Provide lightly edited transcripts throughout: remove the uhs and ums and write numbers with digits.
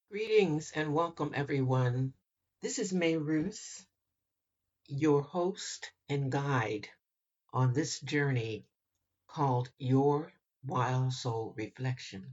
Greetings and welcome, everyone. This is May Ruth, your host and guide on this journey called Your Wild Soul Reflection.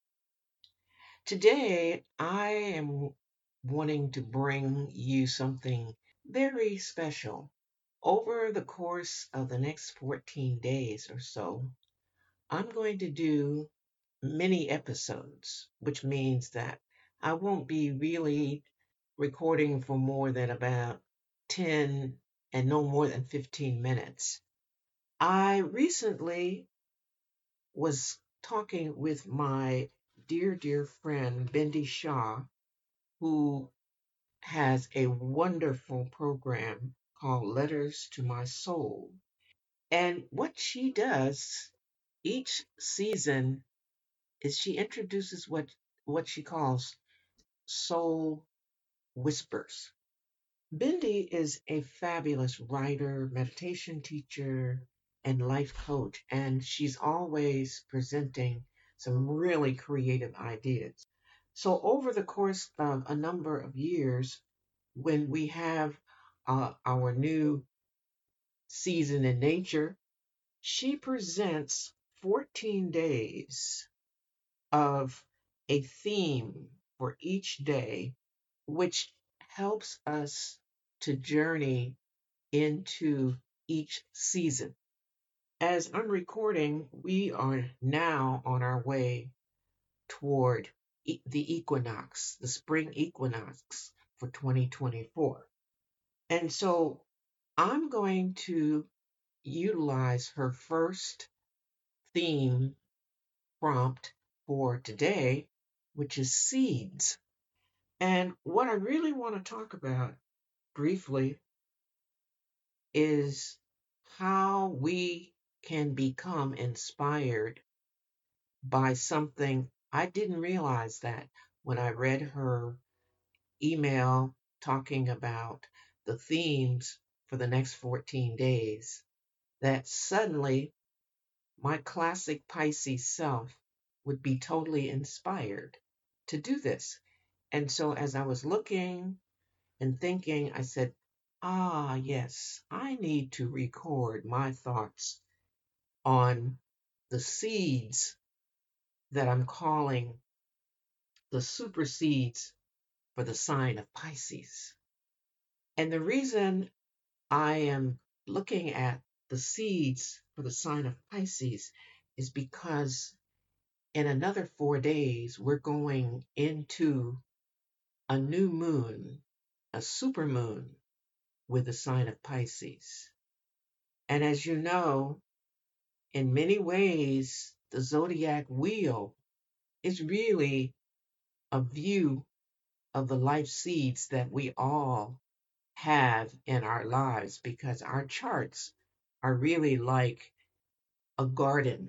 Today, I am wanting to bring you something very special. Over the course of the next 14 days or so, I'm going to do mini episodes, which means that I won't be really recording for more than about 10 and no more than 15 minutes. I recently was talking with my dear friend, Bindi Shah, who has a wonderful program called Letters to My Soul. And what she does each season is she introduces what she calls soul whispers. Bindi is a fabulous writer, meditation teacher, and life coach, and she's always presenting some really creative ideas. So, over the course of a number of years, when we have our new season in nature, she presents 14 days of a theme for each day, which helps us to journey into each season. As I'm recording, we are now on our way toward the equinox, the spring equinox for 2024. And so I'm going to utilize her first theme prompt for today, which is seeds. And what I really want to talk about briefly is how we can become inspired by something. I didn't realize that when I read her email talking about the themes for the next 14 days, that suddenly my classic Pisces self would be totally inspired to do this. And so as I was looking and thinking, I said, yes, I need to record my thoughts on the seeds that I'm calling the super seeds for the sign of Pisces. And the reason I am looking at the seeds for the sign of Pisces is because in another 4 days, we're going into a new moon, a super moon with the sign of Pisces. And as you know, in many ways, the zodiac wheel is really a view of the life seeds that we all have in our lives because our charts are really like a garden.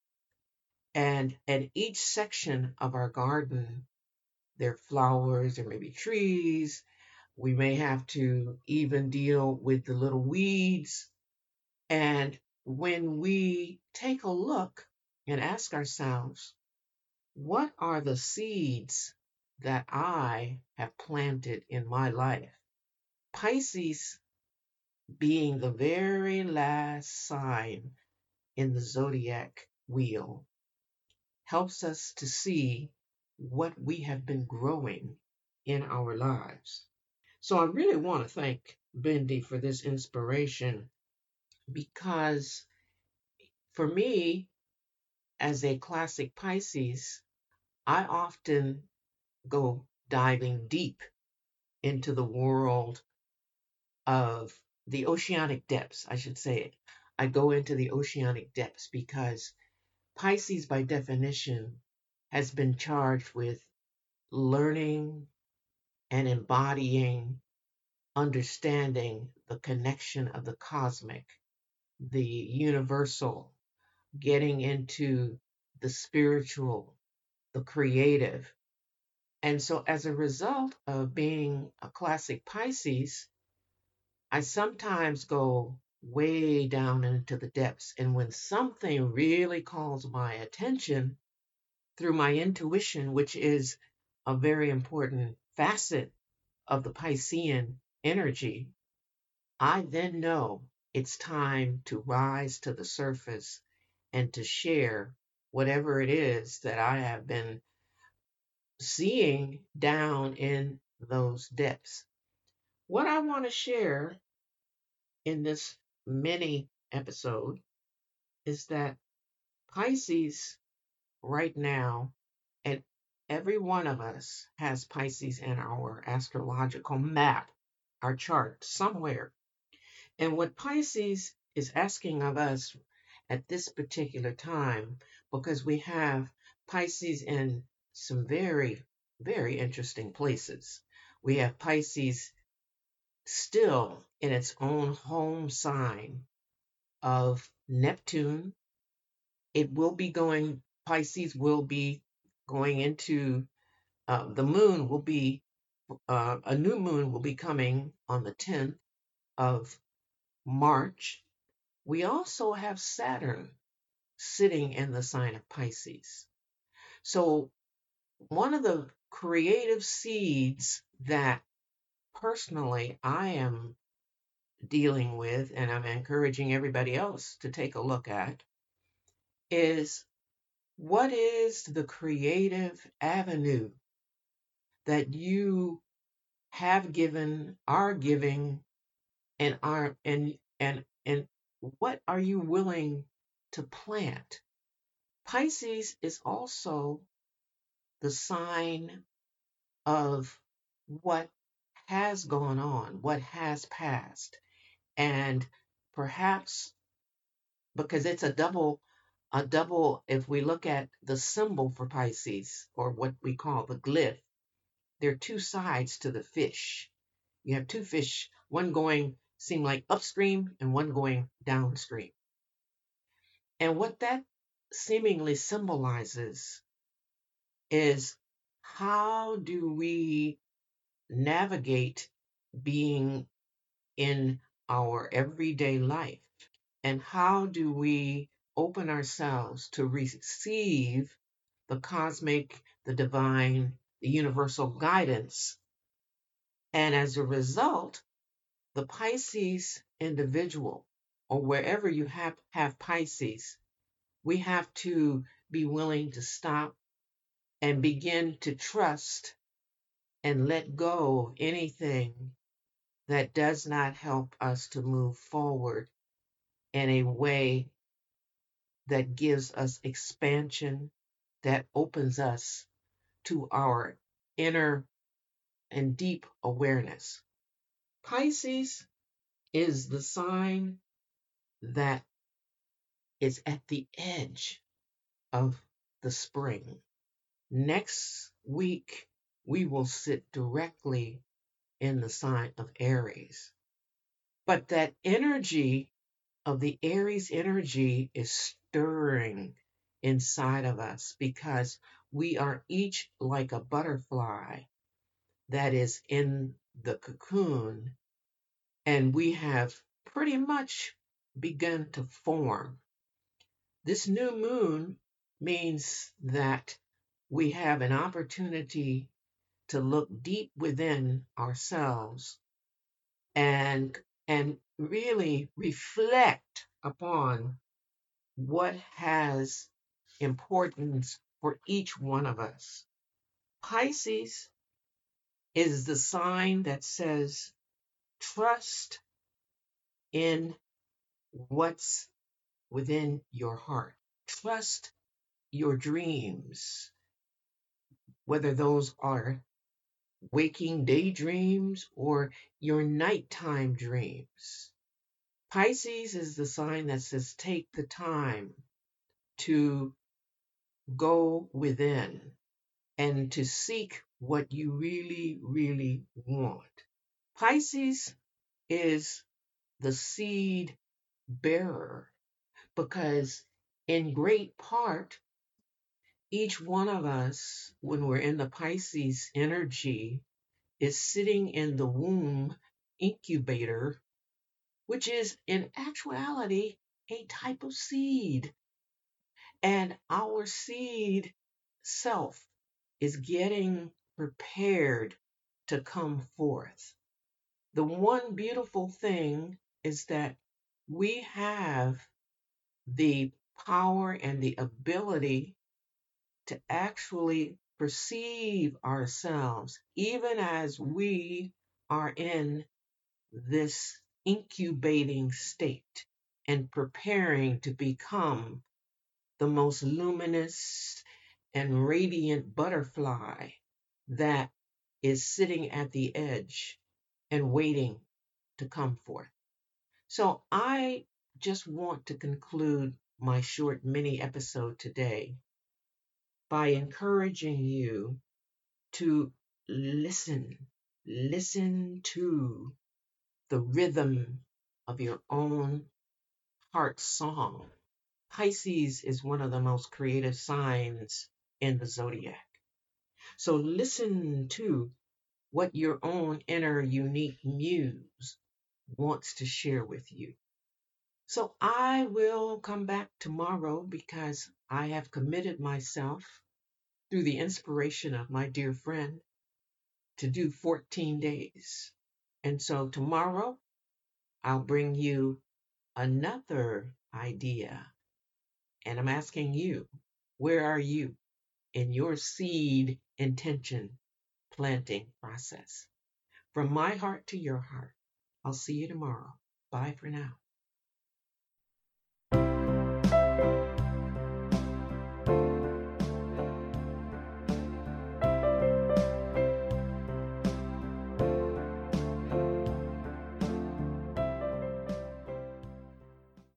And at each section of our garden, there are flowers, there may be trees. We may have to even deal with the little weeds. And when we take a look and ask ourselves, what are the seeds that I have planted in my life? Pisces being the very last sign in the zodiac wheel helps us to see what we have been growing in our lives. So I really want to thank Bindi for this inspiration because for me, as a classic Pisces, I often go diving deep into the world of the oceanic depths, I should say it. I go into the oceanic depths because Pisces, by definition, has been charged with learning and embodying, understanding the connection of the cosmic, the universal, getting into the spiritual, the creative. And so, as a result of being a classic Pisces, I sometimes go way down into the depths. And when something really calls my attention through my intuition, which is a very important facet of the Piscean energy, I then know it's time to rise to the surface and to share whatever it is that I have been seeing down in those depths. What I want to share in this mini episode is that Pisces right now, and every one of us has Pisces in our astrological map, our chart somewhere. And what Pisces is asking of us at this particular time, because we have Pisces in some very, very interesting places. We have Pisces still in its own home sign of Neptune. It will be going, Pisces will be going into, the moon will be, a new moon will be coming on the 10th of March. We also have Saturn sitting in the sign of Pisces. So, one of the creative seeds that personally I am dealing with, and I'm encouraging everybody else to take a look at, is what is the creative avenue that you have given, are giving, and are and what are you willing to plant? Pisces is also the sign of what has gone on, what has passed. And perhaps because it's a double, if we look at the symbol for Pisces, or what we call the glyph, there are two sides to the fish. You have two fish, one going seem like upstream and one going downstream. And what that seemingly symbolizes is, how do we navigate being in our everyday life? And how do we open ourselves to receive the cosmic, the divine, the universal guidance? And as a result, the Pisces individual, or wherever you have Pisces, we have to be willing to stop and begin to trust and let go of anything that does not help us to move forward in a way that gives us expansion, that opens us to our inner and deep awareness. Pisces is the sign that is at the edge of the spring. Next week, we will sit directly in the sign of Aries. But that energy of the Aries energy is stirring inside of us because we are each like a butterfly that is in the cocoon, and we have pretty much begun to form. This new moon means that we have an opportunity to look deep within ourselves and really reflect upon what has importance for each one of us. Pisces is the sign that says trust in what's within your heart. Trust your dreams, whether those are waking daydreams or your nighttime dreams. Pisces is the sign that says take the time to go within and to seek what you really, really want. Pisces is the seed bearer because, in great part, each one of us, when we're in the Pisces energy, is sitting in the womb incubator, which is in actuality a type of seed. And our seed self is getting prepared to come forth. The one beautiful thing is that we have the power and the ability to actually perceive ourselves, even as we are in this incubating state and preparing to become the most luminous and radiant butterfly that is sitting at the edge and waiting to come forth. So I just want to conclude my short mini episode today by encouraging you to listen, listen to the rhythm of your own heart song. Pisces is one of the most creative signs in the zodiac. So listen to what your own inner unique muse wants to share with you. So I will come back tomorrow because I have committed myself through the inspiration of my dear friend to do 14 days. And so tomorrow I'll bring you another idea. And I'm asking you, where are you in your seed intention planting process? From my heart to your heart, I'll see you tomorrow. Bye for now.